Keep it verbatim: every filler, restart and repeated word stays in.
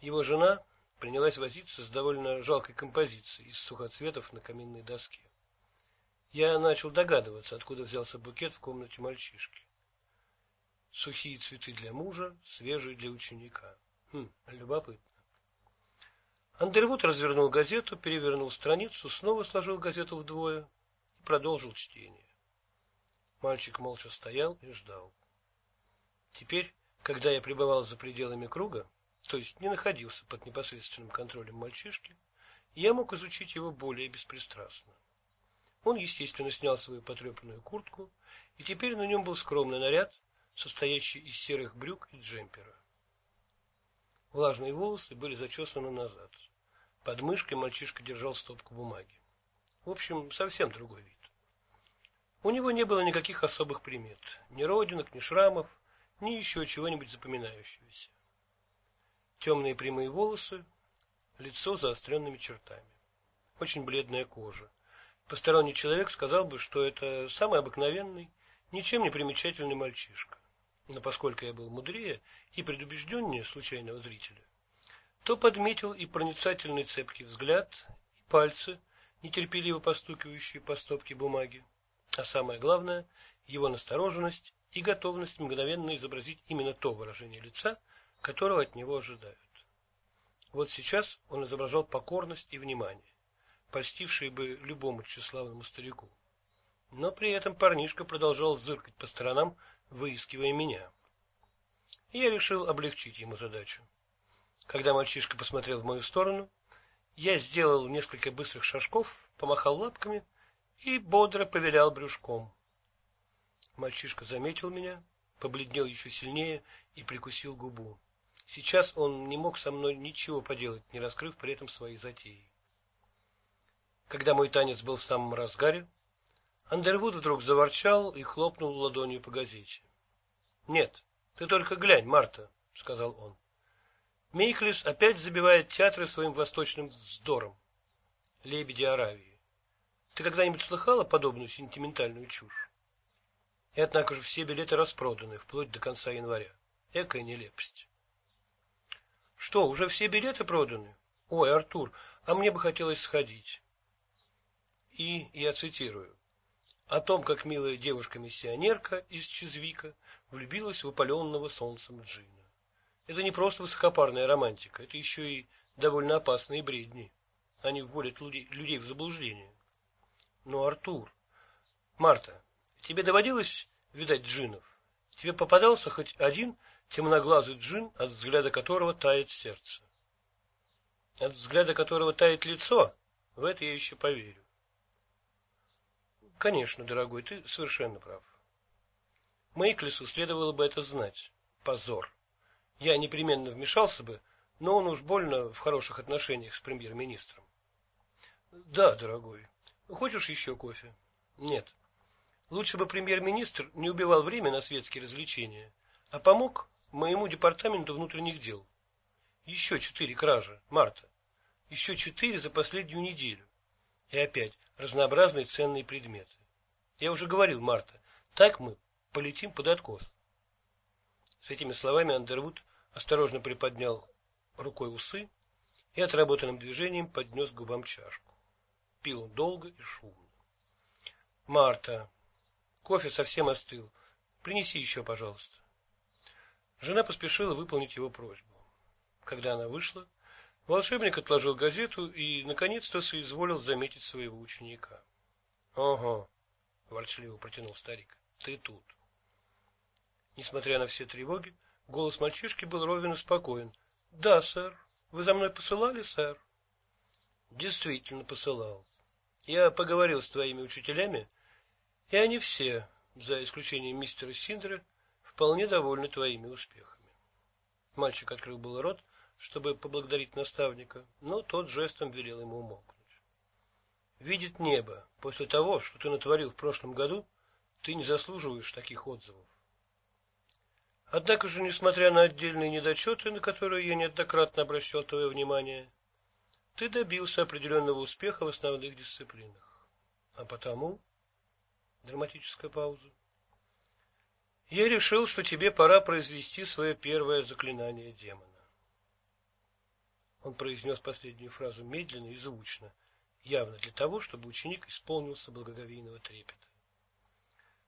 Его жена принялась возиться с довольно жалкой композицией из сухоцветов на каминной доске. Я начал догадываться, откуда взялся букет в комнате мальчишки. Сухие цветы для мужа, свежие для ученика. Хм, любопытно. Андервуд развернул газету, перевернул страницу, снова сложил газету вдвое и продолжил чтение. Мальчик молча стоял и ждал. Теперь, когда я пребывал за пределами круга, то есть не находился под непосредственным контролем мальчишки, я мог изучить его более беспристрастно. Он, естественно, снял свою потрепанную куртку, и теперь на нем был скромный наряд, состоящий из серых брюк и джемпера. Влажные волосы были зачесаны назад. Под мышкой мальчишка держал стопку бумаги. В общем, совсем другой вид. У него не было никаких особых примет, ни родинок, ни шрамов, ни еще чего-нибудь запоминающегося. Темные прямые волосы, лицо с заостренными чертами, очень бледная кожа. Посторонний человек сказал бы, что это самый обыкновенный, ничем не примечательный мальчишка. Но поскольку я был мудрее и предубежденнее случайного зрителя, то подметил и проницательный цепкий взгляд, и пальцы, нетерпеливо постукивающие по стопке бумаги, а самое главное, его настороженность и готовность мгновенно изобразить именно то выражение лица, которого от него ожидают. Вот сейчас он изображал покорность и внимание, польстившие бы любому тщеславному старику. Но при этом парнишка продолжал зыркать по сторонам, выискивая меня. И я решил облегчить ему задачу. Когда мальчишка посмотрел в мою сторону, я сделал несколько быстрых шажков, помахал лапками и бодро повилял брюшком. Мальчишка заметил меня, побледнел еще сильнее и прикусил губу. Сейчас он не мог со мной ничего поделать, не раскрыв при этом свои затеи. Когда мой танец был в самом разгаре, Андервуд вдруг заворчал и хлопнул ладонью по газете. «Нет, ты только глянь, Марта», — сказал он. «Мейклис опять забивает театры своим восточным вздором. Лебеди Аравии. Ты когда-нибудь слыхала подобную сентиментальную чушь? И однако же все билеты распроданы, вплоть до конца января. Экая нелепость». «Что, уже все билеты проданы? Ой, Артур, а мне бы хотелось сходить». И я цитирую. О том, как милая девушка-миссионерка из Чизвика влюбилась в опаленного солнцем Джина. Это не просто высокопарная романтика, это еще и довольно опасные бредни. Они вводят людей, людей в заблуждение. Но, Артур, Марта, тебе доводилось видать джинов? Тебе попадался хоть один темноглазый джин, от взгляда которого тает сердце? От взгляда которого тает лицо? В это я еще поверю. Конечно, дорогой, ты совершенно прав. Мейклису следовало бы это знать. Позор. Я непременно вмешался бы, но он уж больно в хороших отношениях с премьер-министром. Да, дорогой. Хочешь еще кофе? Нет. Лучше бы премьер-министр не убивал время на светские развлечения, а помог моему департаменту внутренних дел. Еще четыре кражи, Марта. Еще четыре за последнюю неделю. И опять разнообразные ценные предметы. Я уже говорил, Марта, так мы полетим под откос. С этими словами Андервуд осторожно приподнял рукой усы и отработанным движением поднес к губам чашку. Пил он долго и шумно. Марта, кофе совсем остыл. Принеси еще, пожалуйста. Жена поспешила выполнить его просьбу. Когда она вышла, волшебник отложил газету и, наконец-то, соизволил заметить своего ученика. — Ага, — ворчливо протянул старик, — ты тут. Несмотря на все тревоги, голос мальчишки был ровен и спокоен. — Да, сэр. Вы за мной посылали, сэр? — Действительно посылал. Я поговорил с твоими учителями, и они все, за исключением мистера Синдера, вполне довольны твоими успехами. Мальчик открыл был рот, чтобы поблагодарить наставника, но тот жестом велел ему умолкнуть. Видит небо, после того, что ты натворил в прошлом году, ты не заслуживаешь таких отзывов. Однако же, несмотря на отдельные недочеты, на которые я неоднократно обращал твое внимание, ты добился определенного успеха в основных дисциплинах. А потому... Драматическая пауза. Я решил, что тебе пора произвести свое первое заклинание демона. Он произнес последнюю фразу медленно и звучно, явно для того, чтобы ученик исполнился благоговейного трепета.